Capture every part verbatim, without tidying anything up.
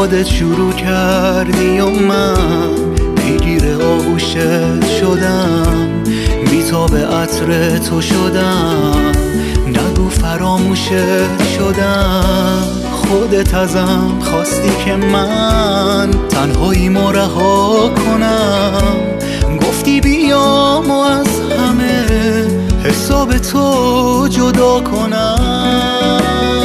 خودت شروع کردی و من پیگیر آغوشت شدم، بیتاب عطر تو شدم، نگو فراموشت شدم. خودت ازم خواستی که من تنهاییمو رها کنم، گفتی بیام و از همه حساب تو جدا کنم.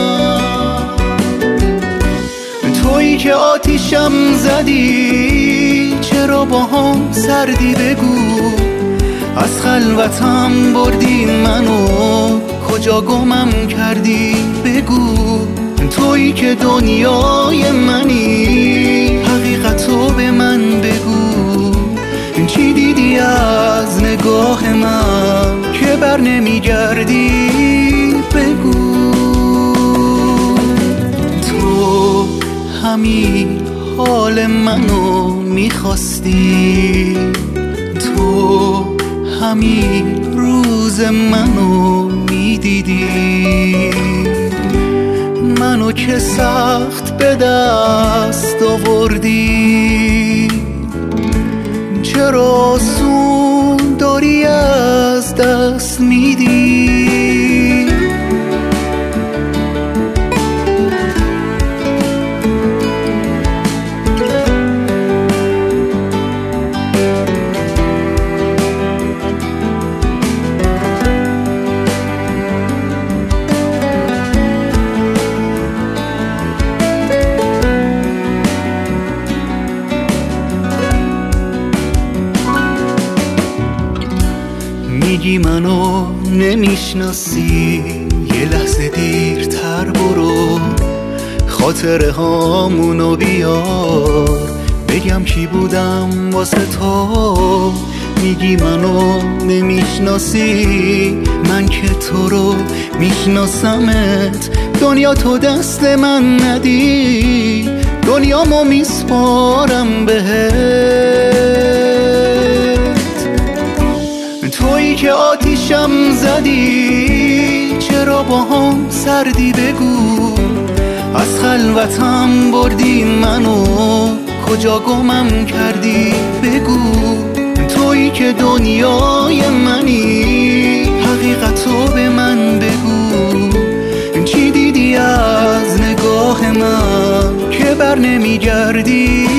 تویی که آتیشم زدی، چرا با هم سردی بگو، از خلوتم بردی منو، کجا گمم کردی بگو. تویی که دنیای منی، حقیقتو به من بگو، چی دیدی از نگاه من که بر نمیگردی بگو. تو همین حال منو میخواستی، تو همین روز منو میدیدی، منو که سخت به دست آوردی، چرا آسون داری از دست میدی. میگی منو نمیشناسی، یه لحظه دیرتر برو، خاطره هامونو بیار، بگم کی بودم واسه تو. میگی منو نمیشناسی، من که تو رو میشناسمت، دنیا تو دست من ندی، دنیامو میسپارم بهت. تویی که آتیشم زدی، چرا با هم سردی بگو، از خلوتم بردی منو، کجا گمم کردی بگو. تویی که دنیای منی، حقیقتو به من بگو، چی دیدی از نگاه من که بر نمیگردی